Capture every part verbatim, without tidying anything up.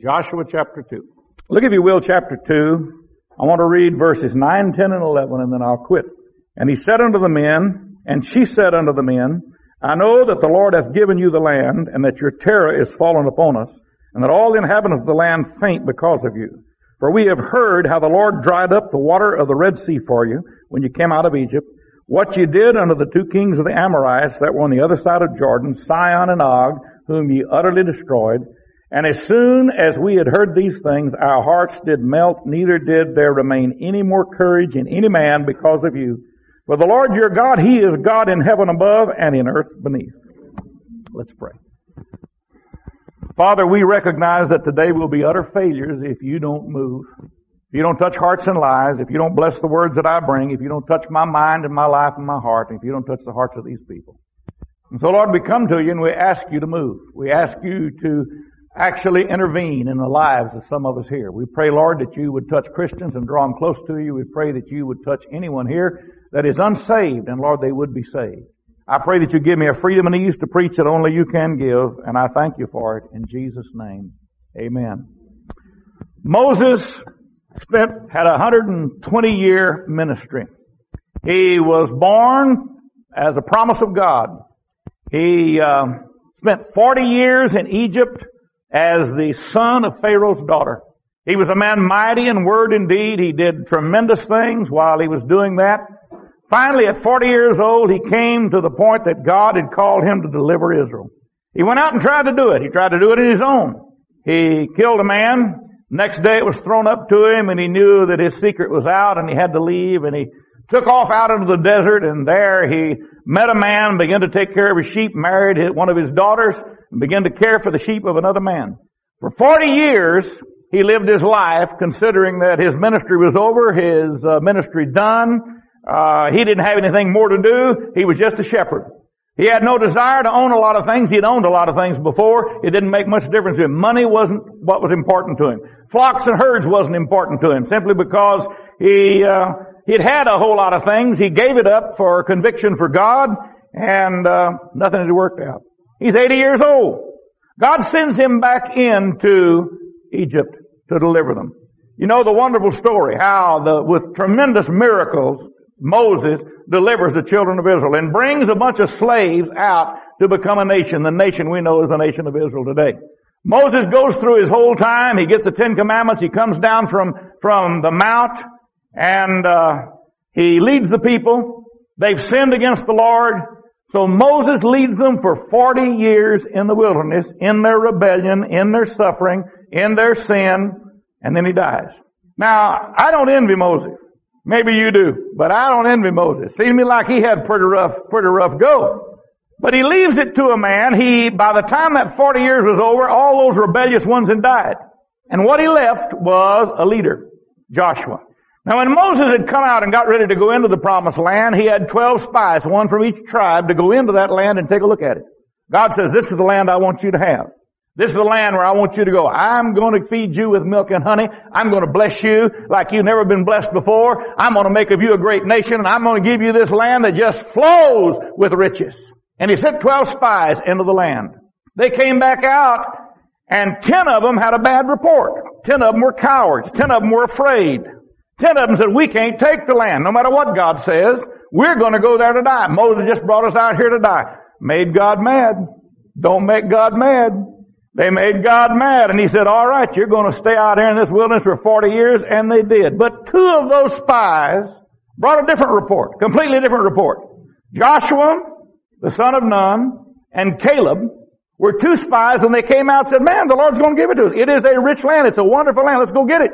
Joshua chapter two. Look, if you will, chapter two. I want to read verses nine, ten, and eleven, and then I'll quit. And he said unto the men, and she said unto the men, I know that the Lord hath given you the land, and that your terror is fallen upon us, and that all the inhabitants of the land faint because of you. For we have heard how the Lord dried up the water of the Red Sea for you when you came out of Egypt, what you did unto the two kings of the Amorites that were on the other side of Jordan, Sihon and Og, whom ye utterly destroyed. And as soon as we had heard these things, our hearts did melt, neither did there remain any more courage in any man because of you. For the Lord your God, He is God in heaven above and in earth beneath. Let's pray. Father, we recognize that today will be utter failures if you don't move. If you don't touch hearts and lives, if you don't bless the words that I bring, if you don't touch my mind and my life and my heart, if you don't touch the hearts of these people. And so, Lord, we come to you and we ask you to move. We ask you to actually intervene in the lives of some of us here. We pray, Lord, that you would touch Christians and draw them close to you. We pray that you would touch anyone here that is unsaved, and Lord, they would be saved. I pray that you give me a freedom and ease to preach that only you can give, and I thank you for it in Jesus' name. Amen. Moses spent, had a one hundred twenty year ministry. He was born as a promise of God. He uh, spent forty years in Egypt as the son of Pharaoh's daughter. He was a man mighty in word and deed. He did tremendous things while he was doing that. Finally, at forty years old, he came to the point that God had called him to deliver Israel. He went out and tried to do it. He tried to do it in his own. He killed a man. Next day it was thrown up to him, and he knew that his secret was out, and he had to leave, and he took off out into the desert, and there he met a man, began to take care of his sheep, married one of his daughters, and began to care for the sheep of another man. For forty years, he lived his life considering that his ministry was over, his uh, ministry done. Uh, he didn't have anything more to do. He was just a shepherd. He had no desire to own a lot of things. He had owned a lot of things before. It didn't make much difference to him. Money wasn't what was important to him. Flocks and herds wasn't important to him, simply because he, uh, he'd had a whole lot of things. He gave it up for conviction for God, and, uh, nothing had worked out. He's eighty years old. God sends him back into Egypt to deliver them. You know the wonderful story, how the, with tremendous miracles, Moses delivers the children of Israel and brings a bunch of slaves out to become a nation. The nation we know is the nation of Israel today. Moses goes through his whole time. He gets the Ten Commandments. He comes down from, from the mount, and uh, he leads the people. They've sinned against the Lord. So Moses leads them for forty years in the wilderness, in their rebellion, in their suffering, in their sin, and then he dies. Now, I don't envy Moses. Maybe you do, but I don't envy Moses. Seems to me like he had pretty rough, pretty rough go. But he leaves it to a man. He, by the time that forty years was over, all those rebellious ones had died. And what he left was a leader, Joshua. Now when Moses had come out and got ready to go into the promised land, he had twelve spies, one from each tribe, to go into that land and take a look at it. God says, this is the land I want you to have. This is the land where I want you to go. I'm going to feed you with milk and honey. I'm going to bless you like you've never been blessed before. I'm going to make of you a great nation, and I'm going to give you this land that just flows with riches. And he sent twelve spies into the land. They came back out, and ten of them had a bad report. Ten of them were cowards. Ten of them were afraid. Ten of them said, we can't take the land. No matter what God says, we're going to go there to die. Moses just brought us out here to die. Made God mad. Don't make God mad. They made God mad, and he said, all right, you're going to stay out here in this wilderness for forty years, and they did. But two of those spies brought a different report, completely different report. Joshua, the son of Nun, and Caleb were two spies, and they came out and said, man, the Lord's going to give it to us. It is a rich land. It's a wonderful land. Let's go get it.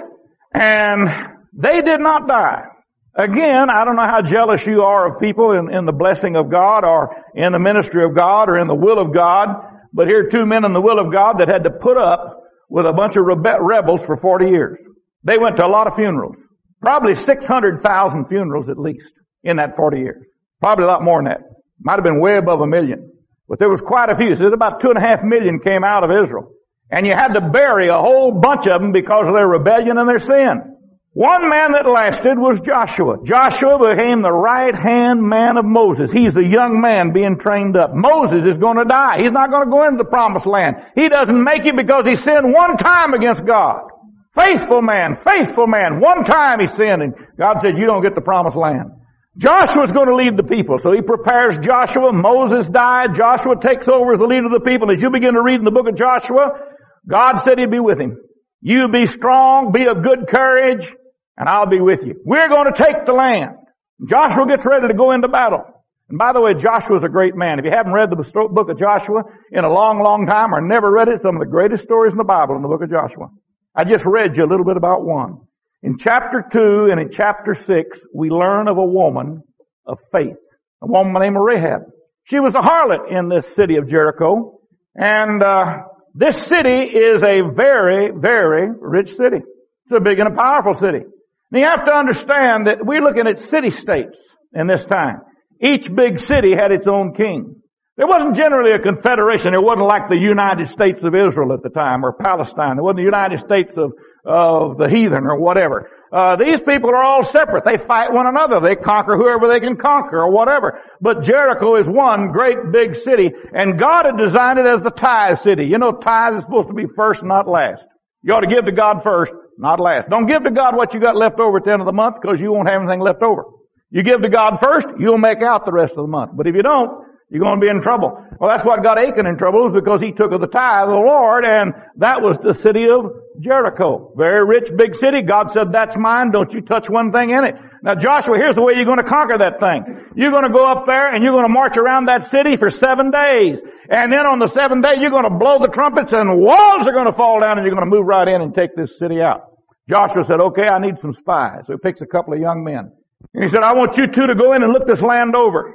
And they did not die. Again, I don't know how jealous you are of people in, in the blessing of God or in the ministry of God or in the will of God. But here are two men in the will of God that had to put up with a bunch of rebe- rebels for forty years. They went to a lot of funerals. Probably six hundred thousand funerals at least in that forty years. Probably a lot more than that. Might have been way above a million. But there was quite a few. So there's about two and a half million came out of Israel. And you had to bury a whole bunch of them because of their rebellion and their sin. One man that lasted was Joshua. Joshua became the right-hand man of Moses. He's the young man being trained up. Moses is going to die. He's not going to go into the promised land. He doesn't make it because he sinned one time against God. Faithful man, faithful man. One time he sinned and God said, you don't get the promised land. Joshua's going to lead the people. So he prepares Joshua. Moses died. Joshua takes over as the leader of the people. As you begin to read in the book of Joshua, God said he'd be with him. You be strong, be of good courage, and I'll be with you. We're going to take the land. Joshua gets ready to go into battle. And by the way, Joshua's a great man. If you haven't read the book of Joshua in a long, long time or never read it, some of the greatest stories in the Bible in the book of Joshua. I just read you a little bit about one. In chapter two and in chapter six, we learn of a woman of faith. A woman named Rahab. She was a harlot in this city of Jericho. And, uh, this city is a very, very rich city. It's a big and a powerful city. And you have to understand that we're looking at city-states in this time. Each big city had its own king. There wasn't generally a confederation. It wasn't like the United States of Israel at the time or Palestine. It wasn't the United States of, of the heathen or whatever. Uh, these people are all separate. They fight one another. They conquer whoever they can conquer or whatever. But Jericho is one great big city, and God had designed it as the tithe city. You know, tithe is supposed to be first, not last. You ought to give to God first, not last. Don't give to God what you got left over at the end of the month because you won't have anything left over. You give to God first, you'll make out the rest of the month. But if you don't, you're going to be in trouble. Well, that's what got Achan in trouble, is because he took of the tithe of the Lord, and that was the city of Jericho. Very rich, big city. God said, that's mine. Don't you touch one thing in it. Now, Joshua, here's the way you're going to conquer that thing. You're going to go up there, and you're going to march around that city for seven days. And then on the seventh day, you're going to blow the trumpets, and walls are going to fall down, and you're going to move right in and take this city out. Joshua said, okay, I need some spies. So he picks a couple of young men. And he said, I want you two to go in and look this land over.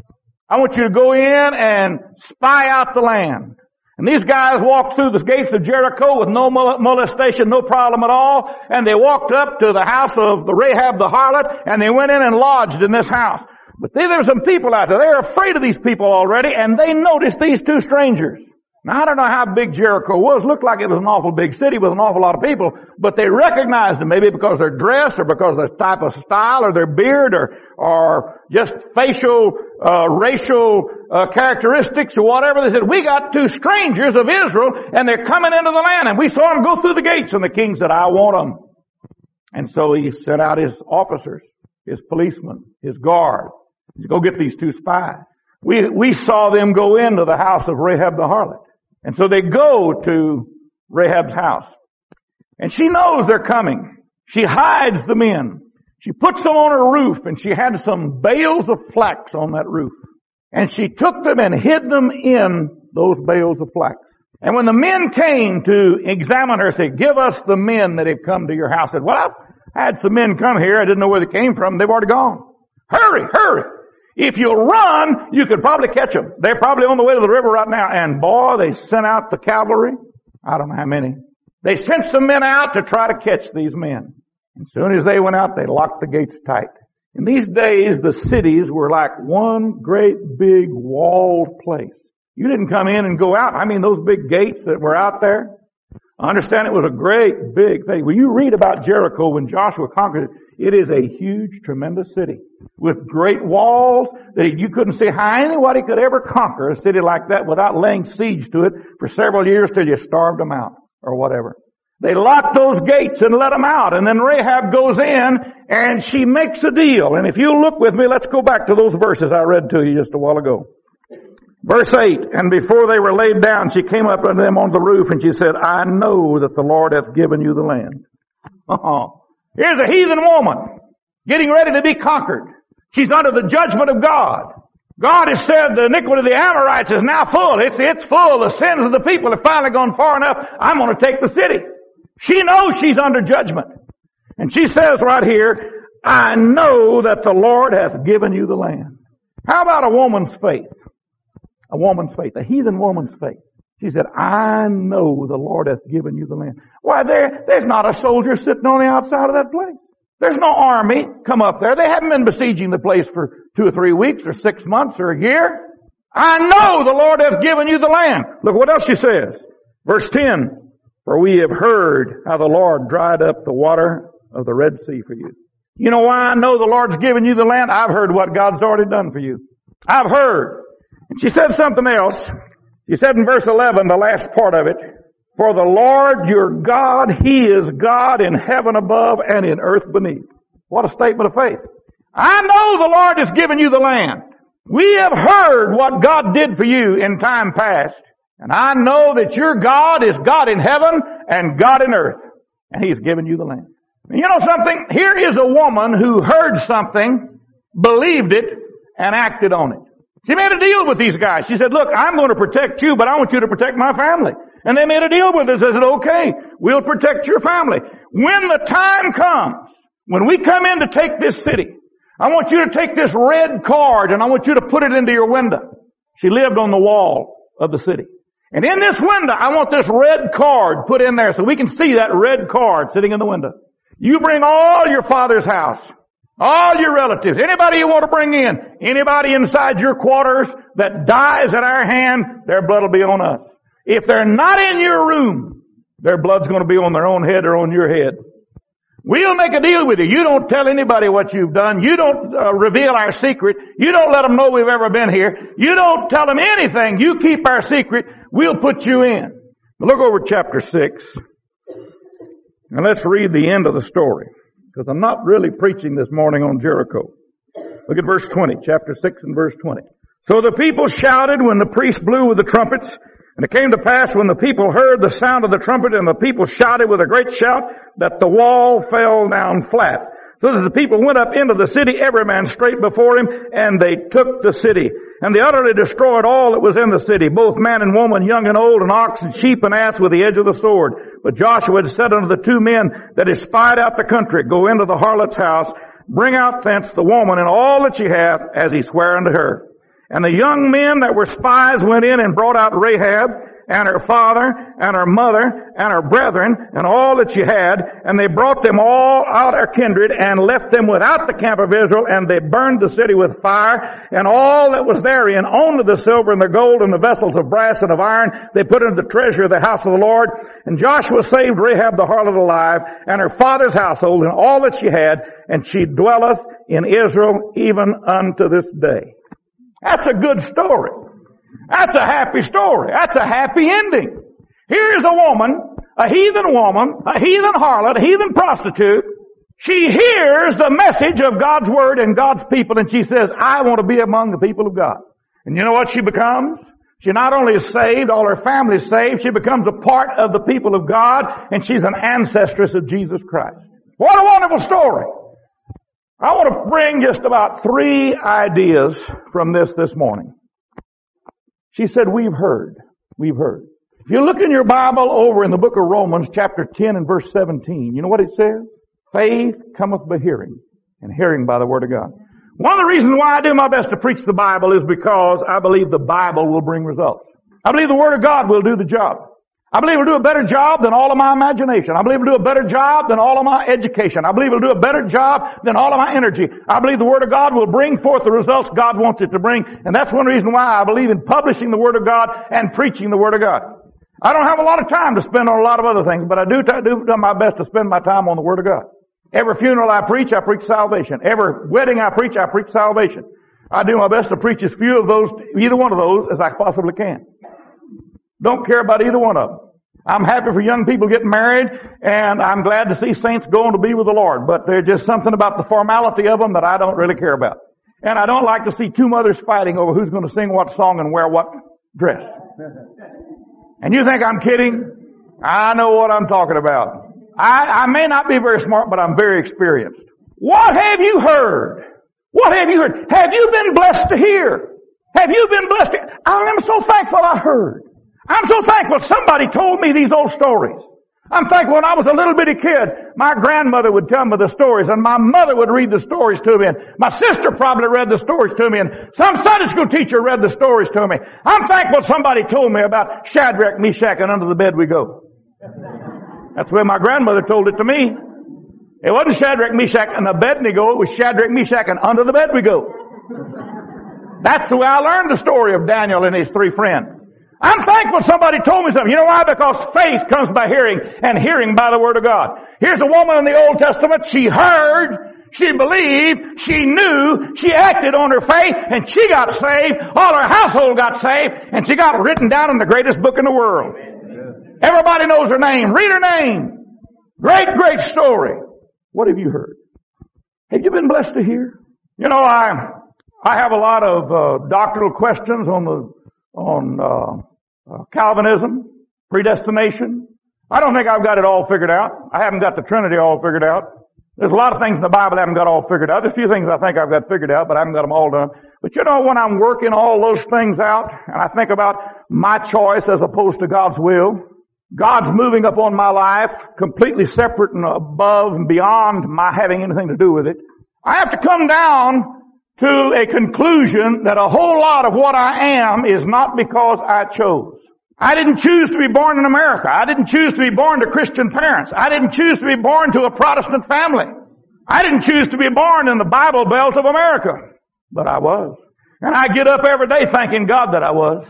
I want you to go in and spy out the land. And these guys walked through the gates of Jericho with no molestation, no problem at all. And they walked up to the house of the Rahab the harlot, and they went in and lodged in this house. But there were some people out there. They were afraid of these people already, and they noticed these two strangers. Now, I don't know how big Jericho was. It looked like it was an awful big city with an awful lot of people. But they recognized them, maybe because of their dress or because of their type of style or their beard or, or just facial, uh, racial, uh, characteristics or whatever. They said, we got two strangers of Israel and they're coming into the land. And we saw them go through the gates. And the king said, I want them. And so he sent out his officers, his policemen, his guard. to Go get these two spies. We, we saw them go into the house of Rahab the harlot. And so they go to Rahab's house. And she knows they're coming. She hides the men. She puts them on her roof, and she had some bales of flax on that roof. And she took them and hid them in those bales of flax. And when the men came to examine her, said, give us the men that have come to your house. I said, well, I've had some men come here. I didn't know where they came from. They've already gone. Hurry, hurry. If you run, you could probably catch them. They're probably on the way to the river right now. And boy, they sent out the cavalry. I don't know how many. They sent some men out to try to catch these men. As soon as they went out, they locked the gates tight. In these days, the cities were like one great big walled place. You didn't come in and go out. I mean, those big gates that were out there. I understand it was a great big thing. When you read about Jericho when Joshua conquered it, it is a huge, tremendous city with great walls that you couldn't see how anybody could ever conquer a city like that without laying siege to it for several years till you starved them out or whatever. They locked those gates and let them out. And then Rahab goes in and she makes a deal. And if you look with me, let's go back to those verses I read to you just a while ago. Verse eight, and before they were laid down, she came up unto them on the roof and she said, I know that the Lord hath given you the land. Oh, here's a heathen woman getting ready to be conquered. She's under the judgment of God. God has said the iniquity of the Amorites is now full. It's, it's full. The sins of the people have finally gone far enough. I'm going to take the city. She knows she's under judgment. And she says right here, I know that the Lord hath given you the land. How about a woman's faith? A woman's faith, a heathen woman's faith. She said, I know the Lord hath given you the land. Why, there, there's not a soldier sitting on the outside of that place. There's no army come up there. They haven't been besieging the place for two or three weeks or six months or a year. I know the Lord hath given you the land. Look what else she says. Verse ten, for we have heard how the Lord dried up the water of the Red Sea for you. You know why I know the Lord's given you the land? I've heard what God's already done for you. I've heard. And she said something else. She said in verse eleven, the last part of it, for the Lord your God, He is God in heaven above and in earth beneath. What a statement of faith. I know the Lord has given you the land. We have heard what God did for you in time past. And I know that your God is God in heaven and God in earth. And He's given you the land. And you know something? Here is a woman who heard something, believed it, and acted on it. She made a deal with these guys. She said, look, I'm going to protect you, but I want you to protect my family. And they made a deal with her. They said, okay, we'll protect your family. When the time comes, when we come in to take this city, I want you to take this red card and I want you to put it into your window. She lived on the wall of the city. And in this window, I want this red card put in there so we can see that red card sitting in the window. You bring all your father's house, all your relatives, anybody you want to bring in, anybody inside your quarters that dies at our hand, their blood will be on us. If they're not in your room, their blood's going to be on their own head or on your head. We'll make a deal with you. You don't tell anybody what you've done. You don't uh, reveal our secret. You don't let them know we've ever been here. You don't tell them anything. You keep our secret. We'll put you in. Look over chapter six. And let's read the end of the story. Because I'm not really preaching this morning on Jericho. Look at verse twenty. Chapter six and verse twenty. So the people shouted when the priest blew with the trumpets. And it came to pass when the people heard the sound of the trumpet and the people shouted with a great shout that the wall fell down flat. So that the people went up into the city, every man straight before him, and they took the city. And they utterly destroyed all that was in the city, both man and woman, young and old, and ox and sheep and ass with the edge of the sword. But Joshua had said unto the two men that had spied out the country, go into the harlot's house, bring out thence the woman and all that she hath, as he sware unto her. And the young men that were spies went in and brought out Rahab, and her father, and her mother, and her brethren, and all that she had, and they brought them all out of kindred, and left them without the camp of Israel, and they burned the city with fire, and all that was therein, only the silver and the gold, and the vessels of brass and of iron, they put into the treasure of the house of the Lord. And Joshua saved Rahab the harlot alive, and her father's household, and all that she had, and she dwelleth in Israel even unto this day. That's a good story. That's a happy story. That's a happy ending. Here is a woman, a heathen woman, a heathen harlot, a heathen prostitute. She hears the message of God's word and God's people, and she says, I want to be among the people of God. And you know what she becomes? She not only is saved, all her family is saved, she becomes a part of the people of God, and she's an ancestress of Jesus Christ. What a wonderful story. I want to bring just about three ideas from this this morning. She said, we've heard. We've heard. If you look in your Bible over in the book of Romans, chapter ten and verse seventeen, you know what it says? Faith cometh by hearing, and hearing by the word of God. One of the reasons why I do my best to preach the Bible is because I believe the Bible will bring results. I believe the word of God will do the job. I believe it'll do a better job than all of my imagination. I believe it'll do a better job than all of my education. I believe it'll do a better job than all of my energy. I believe the Word of God will bring forth the results God wants it to bring. And that's one reason why I believe in publishing the Word of God and preaching the Word of God. I don't have a lot of time to spend on a lot of other things, but I do, t- do my best to spend my time on the Word of God. Every funeral I preach, I preach salvation. Every wedding I preach, I preach salvation. I do my best to preach as few of those, either one of those, as I possibly can. Don't care about either one of them. I'm happy for young people getting married, and I'm glad to see saints going to be with the Lord. But there's just something about the formality of them that I don't really care about. And I don't like to see two mothers fighting over who's going to sing what song and wear what dress. And you think I'm kidding? I know what I'm talking about. I, I may not be very smart, but I'm very experienced. What have you heard? What have you heard? Have you been blessed to hear? Have you been blessed to hear? I am so thankful I heard. I'm so thankful somebody told me these old stories. I'm thankful when I was a little bitty kid, my grandmother would tell me the stories, and my mother would read the stories to me, and my sister probably read the stories to me, and some Sunday school teacher read the stories to me. I'm thankful somebody told me about Shadrach, Meshach, and under the bed we go. That's the way my grandmother told it to me. It wasn't Shadrach, Meshach, and Abednego. It was Shadrach, Meshach, and under the bed we go. That's the way I learned the story of Daniel and his three friends. I'm thankful somebody told me something. You know why? Because faith comes by hearing, and hearing by the Word of God. Here's a woman in the Old Testament. She heard, she believed, she knew, she acted on her faith, and she got saved. All her household got saved, and she got written down in the greatest book in the world. Everybody knows her name. Read her name. Great, great story. What have you heard? Have you been blessed to hear? You know, I I have a lot of uh, doctrinal questions on the on uh, uh, Calvinism, predestination. I don't think I've got it all figured out. I haven't got the Trinity all figured out. There's a lot of things in the Bible I haven't got all figured out. There's a few things I think I've got figured out, but I haven't got them all done. But you know, when I'm working all those things out, and I think about my choice as opposed to God's will, God's moving upon my life completely separate and above and beyond my having anything to do with it, I have to come down to a conclusion that a whole lot of what I am is not because I chose. I didn't choose to be born in America. I didn't choose to be born to Christian parents. I didn't choose to be born to a Protestant family. I didn't choose to be born in the Bible Belt of America. But I was. And I get up every day thanking God that I was.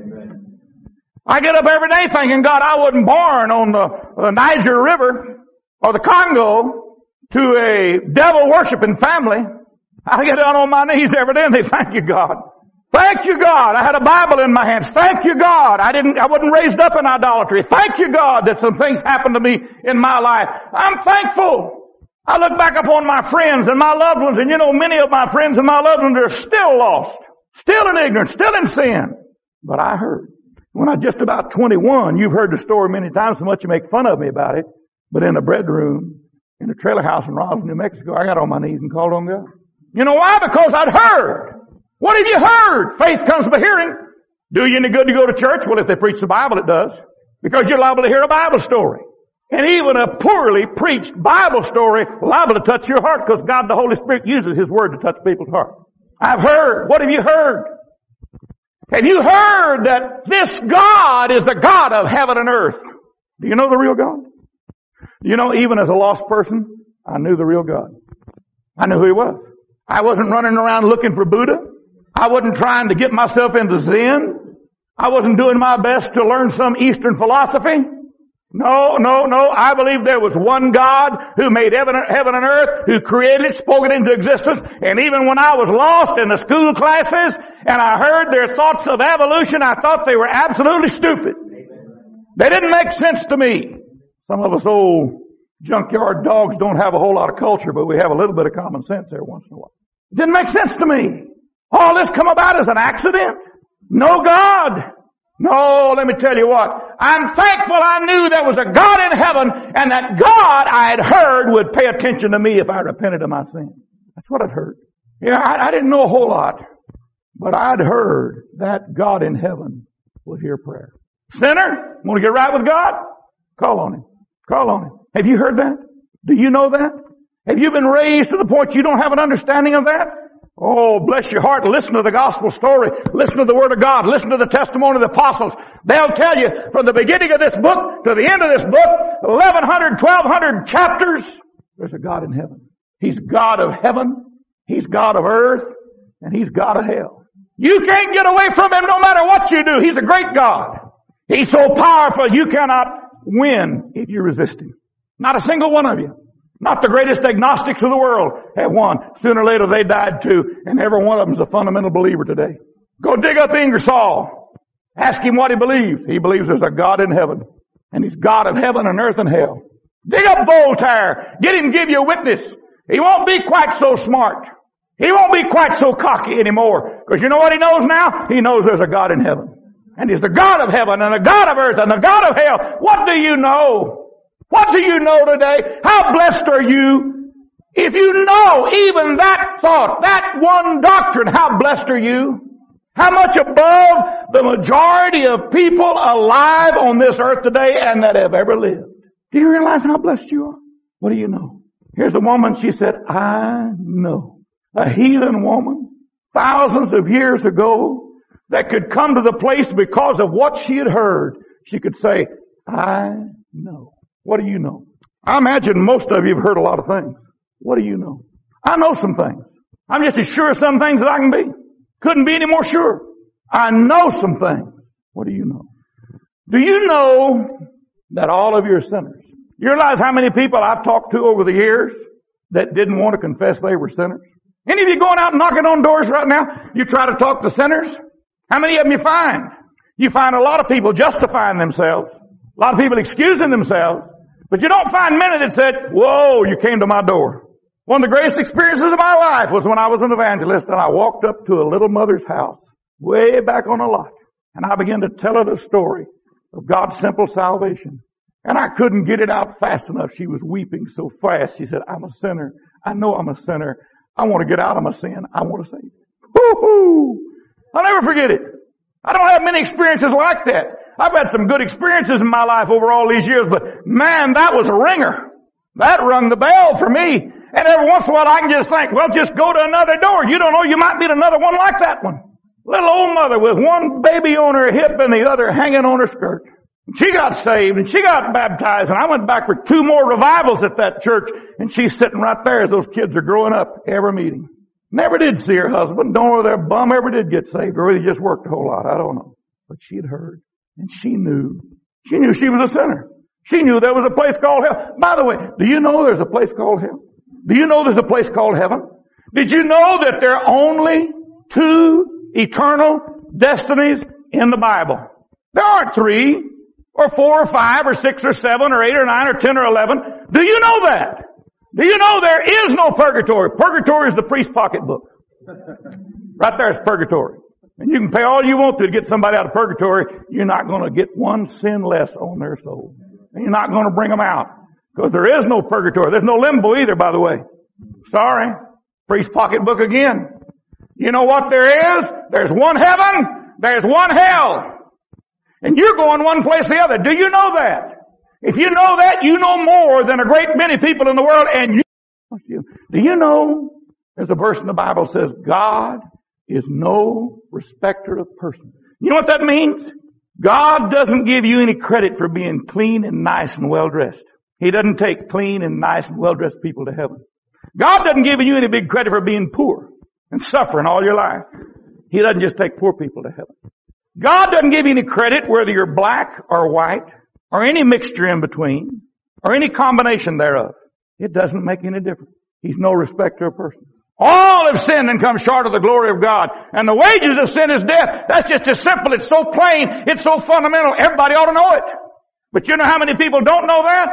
I get up every day thanking God I wasn't born on the, the Niger River or the Congo to a devil-worshiping family. I get down on my knees every day and say, thank you, God. Thank you, God. I had a Bible in my hands. Thank you, God. I didn't, I wasn't raised up in idolatry. Thank you, God, that some things happened to me in my life. I'm thankful. I look back upon my friends and my loved ones, and you know, many of my friends and my loved ones are still lost, still in ignorance, still in sin. But I heard. When I was just about twenty-one, you've heard the story many times, so much you make fun of me about it. But in the bedroom, in a trailer house in Roswell, New Mexico, I got on my knees and called on God. You know why? Because I'd heard. What have you heard? Faith comes by hearing. Do you any good to go to church? Well, if they preach the Bible, it does. Because you're liable to hear a Bible story. And even a poorly preached Bible story liable to touch your heart because God the Holy Spirit uses His Word to touch people's heart. I've heard. What have you heard? Have you heard that this God is the God of heaven and earth? Do you know the real God? You know, even as a lost person, I knew the real God. I knew who He was. I wasn't running around looking for Buddha. I wasn't trying to get myself into Zen. I wasn't doing my best to learn some Eastern philosophy. No, no, no. I believe there was one God who made heaven and earth, who created it, spoke it into existence. And even when I was lost in the school classes and I heard their thoughts of evolution, I thought they were absolutely stupid. They didn't make sense to me. Some of us old junkyard dogs don't have a whole lot of culture, but we have a little bit of common sense every once in a while. It didn't make sense to me. All this come about as an accident? No God. No, let me tell you what. I'm thankful I knew there was a God in heaven and that God I had heard would pay attention to me if I repented of my sin. That's what I'd heard. Yeah, I, I didn't know a whole lot, but I'd heard that God in heaven would hear prayer. Sinner, want to get right with God? Call on Him. Call on Him. Have you heard that? Do you know that? Have you been raised to the point you don't have an understanding of that? Oh, bless your heart. Listen to the gospel story. Listen to the Word of God. Listen to the testimony of the apostles. They'll tell you from the beginning of this book to the end of this book, eleven hundred, twelve hundred chapters, there's a God in heaven. He's God of heaven. He's God of earth. And He's God of hell. You can't get away from Him no matter what you do. He's a great God. He's so powerful you cannot win if you resist Him. Not a single one of you. Not the greatest agnostics of the world have won. Sooner or later they died too, and every one of them is a fundamental believer today. Go dig up Ingersoll. Ask him what he believes. He believes there's a God in heaven, and He's God of heaven and earth and hell. Dig up Voltaire. Get him to give you a witness. He won't be quite so smart. He won't be quite so cocky anymore. Because you know what he knows now? He knows there's a God in heaven. And He's the God of heaven and the God of earth and the God of hell. What do you know? What do you know today? How blessed are you? If you know even that thought, that one doctrine, how blessed are you? How much above the majority of people alive on this earth today and that have ever lived? Do you realize how blessed you are? What do you know? Here's a woman, she said, I know. A heathen woman, thousands of years ago, that could come to the place because of what she had heard. She could say, I know. What do you know? I imagine most of you have heard a lot of things. What do you know? I know some things. I'm just as sure of some things as I can be. Couldn't be any more sure. I know some things. What do you know? Do you know that all of you are sinners? You realize how many people I've talked to over the years that didn't want to confess they were sinners? Any of you going out and knocking on doors right now, you try to talk to sinners? How many of them you find? You find a lot of people justifying themselves. A lot of people excusing themselves. But you don't find many that said, whoa, you came to my door. One of the greatest experiences of my life was when I was an evangelist and I walked up to a little mother's house way back on a lot. And I began to tell her the story of God's simple salvation. And I couldn't get it out fast enough. She was weeping so fast. She said, I'm a sinner. I know I'm a sinner. I want to get out of my sin. I want to save it. Woo-hoo! I'll never forget it. I don't have many experiences like that. I've had some good experiences in my life over all these years, but man, that was a ringer. That rung the bell for me. And every once in a while I can just think, well, just go to another door. You don't know, you might meet another one like that one. Little old mother with one baby on her hip and the other hanging on her skirt. She got saved and she got baptized, and I went back for two more revivals at that church, and she's sitting right there as those kids are growing up every meeting. Never did see her husband. Don't know whether their bum ever did get saved or whether he just worked a whole lot. I don't know. But she had heard, and she knew. She knew she was a sinner. She knew there was a place called hell. By the way, do you know there's a place called hell? Do you know there's a place called heaven? Did you know that there are only two eternal destinies in the Bible? There aren't three, or four, or five, or six, or seven, or eight, or nine, or ten, or eleven. Do you know that? Do you know there is no purgatory? Purgatory is the priest's pocketbook. Right there is purgatory. And you can pay all you want to to get somebody out of purgatory. You're not going to get one sin less on their soul. And you're not going to bring them out. Because there is no purgatory. There's no limbo either, by the way. Sorry. Priest's pocketbook again. You know what there is? There's one heaven. There's one hell. And you're going one place or the other. Do you know that? If you know that, you know more than a great many people in the world. And you, do you know, there's a verse in the Bible that says, God is no respecter of persons. You know what that means? God doesn't give you any credit for being clean and nice and well-dressed. He doesn't take clean and nice and well-dressed people to heaven. God doesn't give you any big credit for being poor and suffering all your life. He doesn't just take poor people to heaven. God doesn't give you any credit whether you're black or white or any mixture in between or any combination thereof. It doesn't make any difference. He's no respecter of persons. All have sinned and come short of the glory of God. And the wages of sin is death. That's just as simple. It's so plain. It's so fundamental. Everybody ought to know it. But you know how many people don't know that?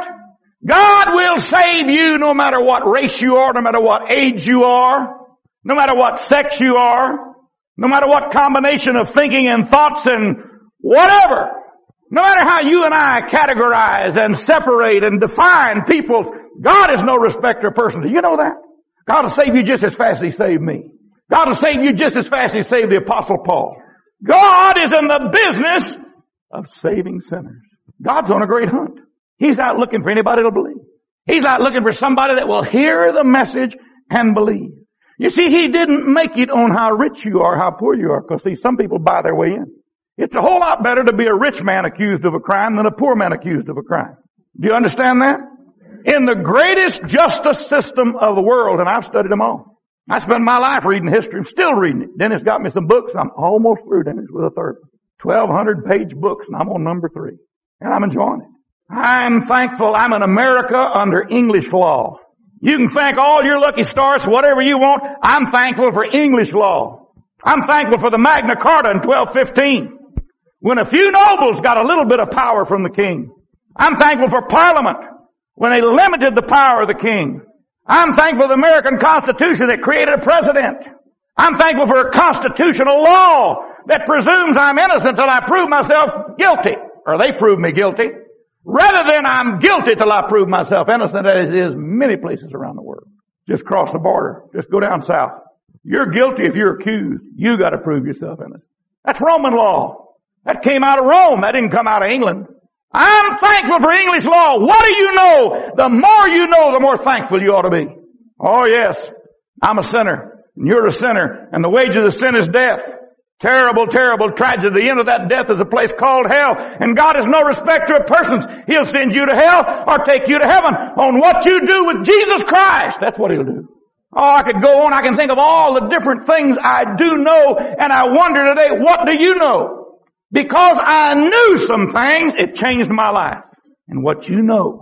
God will save you no matter what race you are, no matter what age you are, no matter what sex you are, no matter what combination of thinking and thoughts and whatever. No matter how you and I categorize and separate and define people, God is no respecter of persons. Do you know that? God will save you just as fast as He saved me. God will save you just as fast as He saved the Apostle Paul. God is in the business of saving sinners. God's on a great hunt. He's not looking for anybody to believe. He's not looking for somebody that will hear the message and believe. You see, He didn't make it on how rich you are, how poor you are, because see, some people buy their way in. It's a whole lot better to be a rich man accused of a crime than a poor man accused of a crime. Do you understand that? In the greatest justice system of the world, and I've studied them all. I spend my life reading history. I'm still reading it. Dennis got me some books. I'm almost through, Dennis, with a third. twelve hundred page books, and I'm on number three. And I'm enjoying it. I'm thankful I'm in America under English law. You can thank all your lucky stars, whatever you want. I'm thankful for English law. I'm thankful for the Magna Carta in twelve fifteen. When a few nobles got a little bit of power from the king. I'm thankful for Parliament when they limited the power of the king. I'm thankful for the American Constitution that created a president. I'm thankful for a constitutional law that presumes I'm innocent till I prove myself guilty. Or they prove me guilty. Rather than I'm guilty till I prove myself innocent, as it is many places around the world. Just cross the border. Just go down south. You're guilty if you're accused. You got to prove yourself innocent. That's Roman law. That came out of Rome. That didn't come out of England. I'm thankful for English law. What do you know? The more you know, the more thankful you ought to be. Oh yes, I'm a sinner, and you're a sinner, and the wages of sin is death. Terrible, terrible tragedy. The end of that death is a place called hell. And God is no respecter of persons. He'll send you to hell or take you to heaven on what you do with Jesus Christ. That's what He'll do. Oh, I could go on. I can think of all the different things I do know, and I wonder today, what do you know? Because I knew some things, it changed my life. And what you know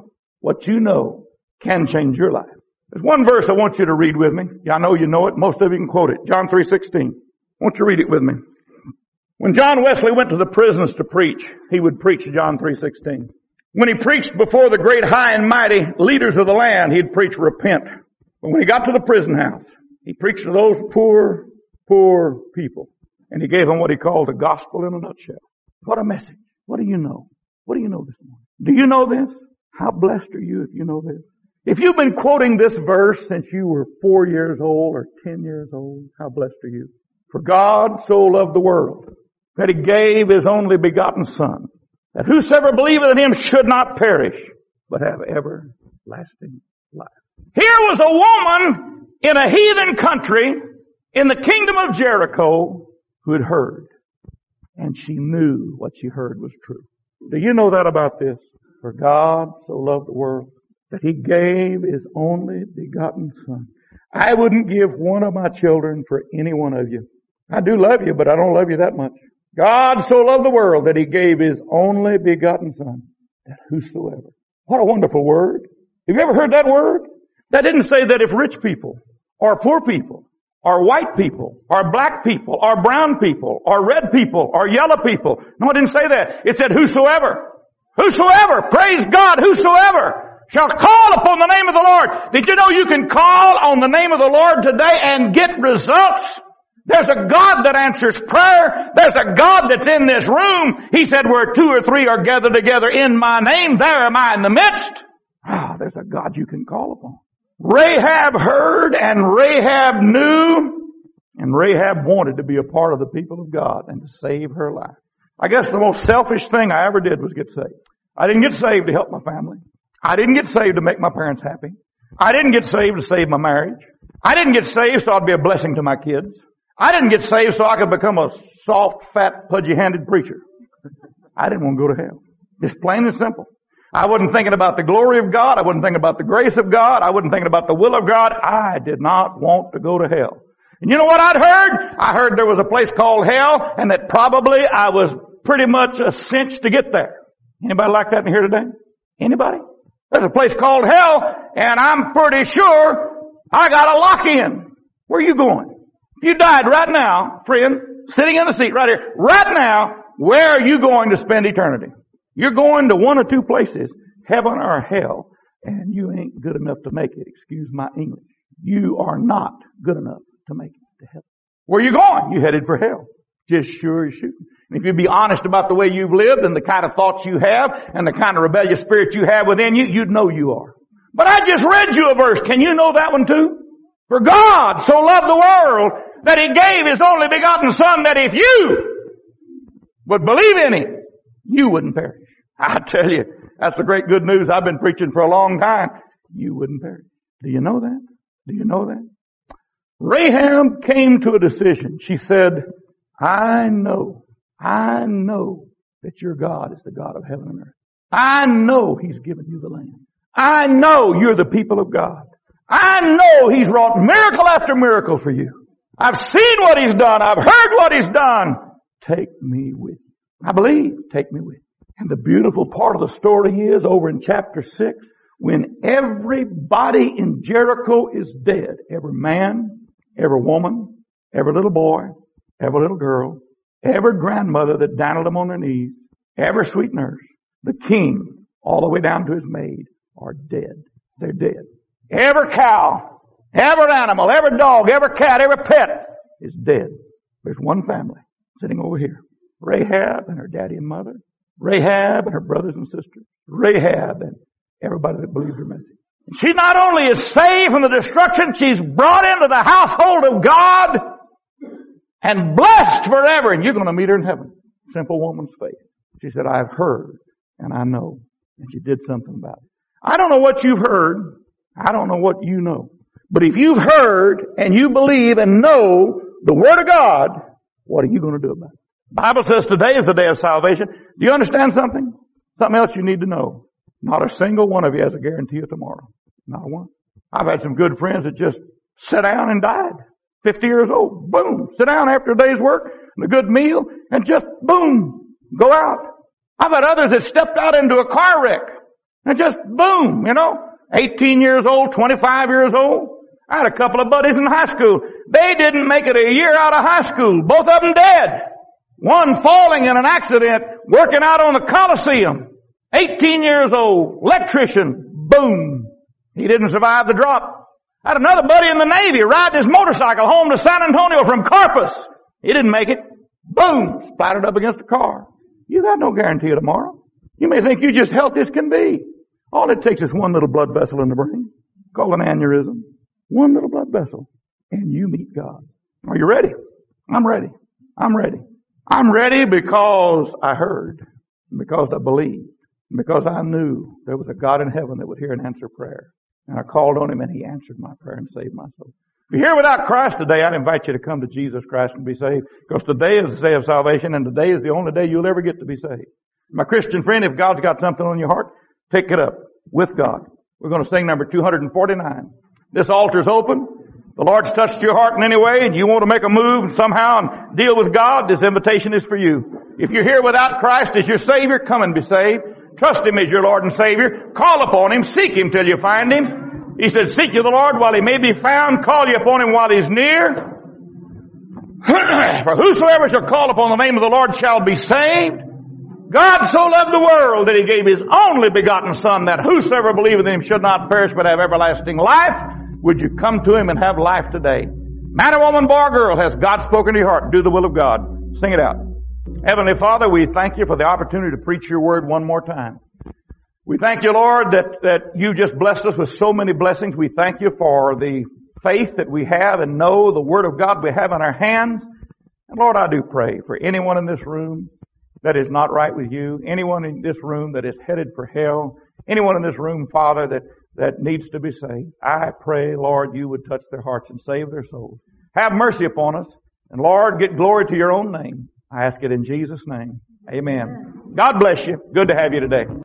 what you know can change your life. There's one verse I want you to read with me. Yeah, I know you know it. Most of you can quote it. John three sixteen. I want you to read it with me. When John Wesley went to the prisons to preach, he would preach John three sixteen. When he preached before the great high and mighty leaders of the land, he'd preach repent. But when he got to the prison house, he preached to those poor, poor people. And he gave them what he called the gospel in a nutshell. What a message. What do you know? What do you know this morning? Do you know this? How blessed are you if you know this? If you've been quoting this verse since you were four years old or ten years old, how blessed are you? For God so loved the world that he gave his only begotten Son, that whosoever believeth in him should not perish, but have everlasting life. Here was a woman in a heathen country in the kingdom of Jericho who had heard, and she knew what she heard was true. Do you know that about this? For God so loved the world that he gave his only begotten Son. I wouldn't give one of my children for any one of you. I do love you, but I don't love you that much. God so loved the world that he gave his only begotten Son, that whosoever. What a wonderful word. Have you ever heard that word? That didn't say that if rich people, or poor people, or white people, or black people, or brown people, or red people, or yellow people. No, it didn't say that. It said whosoever. Whosoever, praise God, whosoever shall call upon the name of the Lord. Did you know you can call on the name of the Lord today and get results? There's a God that answers prayer. There's a God that's in this room. He said where two or three are gathered together in my name, there am I in the midst. Ah, there's a God you can call upon. Rahab heard and Rahab knew, and Rahab wanted to be a part of the people of God and to save her life. I guess the most selfish thing I ever did was get saved. I didn't get saved to help my family. I didn't get saved to make my parents happy. I didn't get saved to save my marriage. I didn't get saved so I'd be a blessing to my kids. I didn't get saved so I could become a soft, fat, pudgy-handed preacher. I didn't want to go to hell. Just plain and simple. I wasn't thinking about the glory of God. I wasn't thinking about the grace of God. I wasn't thinking about the will of God. I did not want to go to hell. And you know what I'd heard? I heard there was a place called hell and that probably I was pretty much a cinch to get there. Anybody like that in here today? Anybody? There's a place called hell and I'm pretty sure I got a lock in. Where are you going? If you died right now, friend, sitting in the seat right here, right now, where are you going to spend eternity? You're going to one or two places, heaven or hell, and you ain't good enough to make it. Excuse my English. You are not good enough to make it to heaven. Where are you going? You headed for hell. Just sure as shooting. And if you'd be honest about the way you've lived and the kind of thoughts you have and the kind of rebellious spirit you have within you, you'd know you are. But I just read you a verse. Can you know that one too? For God so loved the world that he gave his only begotten Son, that if you would believe in him, you wouldn't perish. I tell you, that's the great good news I've been preaching for a long time. You wouldn't perish. Do you know that? Do you know that? Rahab came to a decision. She said, I know, I know that your God is the God of heaven and earth. I know he's given you the land. I know you're the people of God. I know he's wrought miracle after miracle for you. I've seen what he's done. I've heard what he's done. Take me with you. I believe. Take me with you. And the beautiful part of the story is over in chapter six, when everybody in Jericho is dead. Every man, every woman, every little boy, every little girl, every grandmother that dandled them on their knees, every sweet nurse, the king, all the way down to his maid, are dead. They're dead. Every cow, every animal, every dog, every cat, every pet is dead. There's one family sitting over here. Rahab and her daddy and mother. Rahab and her brothers and sisters. Rahab and everybody that believed her message. And she not only is saved from the destruction, she's brought into the household of God and blessed forever. And you're going to meet her in heaven. Simple woman's faith. She said, I've heard and I know. And she did something about it. I don't know what you've heard. I don't know what you know. But if you've heard and you believe and know the Word of God, what are you going to do about it? The Bible says today is the day of salvation. Do you understand something? Something else you need to know. Not a single one of you has a guarantee of tomorrow. Not a one. I've had some good friends that just sat down and died. fifty years old. Boom. Sit down after a day's work and a good meal and just boom. Go out. I've had others that stepped out into a car wreck And just boom, you know, eighteen years old, twenty-five years old. I had a couple of buddies in high school. They didn't make it a year out of high school. Both of them dead. One falling in an accident, working out on the Coliseum. eighteen years old, electrician, boom. He didn't survive the drop. I had another buddy in the Navy riding his motorcycle home to San Antonio from Corpus. He didn't make it. Boom, splattered up against a car. You got no guarantee of tomorrow. You may think you just healthy as can be. All it takes is one little blood vessel in the brain, called an aneurysm. One little blood vessel, and you meet God. Are you ready? I'm ready. I'm ready. I'm ready because I heard, because I believed, because I knew there was a God in heaven that would hear and answer prayer. And I called on Him, and He answered my prayer and saved my soul. If you're here without Christ today, I'd invite you to come to Jesus Christ and be saved, because today is the day of salvation, and today is the only day you'll ever get to be saved. My Christian friend, if God's got something on your heart, pick it up with God. We're going to sing number two forty-nine. This altar's open. The Lord's touched your heart in any way, and you want to make a move somehow and deal with God, this invitation is for you. If you're here without Christ as your Savior, come and be saved. Trust Him as your Lord and Savior. Call upon Him. Seek Him till you find Him. He said, seek you the Lord while He may be found. Call you upon Him while He's near. For whosoever shall call upon the name of the Lord shall be saved. God so loved the world that He gave His only begotten Son, that whosoever believeth in Him should not perish but have everlasting life. Would you come to Him and have life today? Man or woman, boy or girl, has God spoken to your heart? Do the will of God. Sing it out. Heavenly Father, we thank You for the opportunity to preach Your word one more time. We thank You, Lord, that, that You just blessed us with so many blessings. We thank You for the faith that we have and know the word of God we have in our hands. And Lord, I do pray for anyone in this room that is not right with You, anyone in this room that is headed for hell, anyone in this room, Father, that, that needs to be saved. I pray, Lord, You would touch their hearts and save their souls. Have mercy upon us. And Lord, get glory to Your own name. I ask it in Jesus' name. Amen. God bless you. Good to have you today.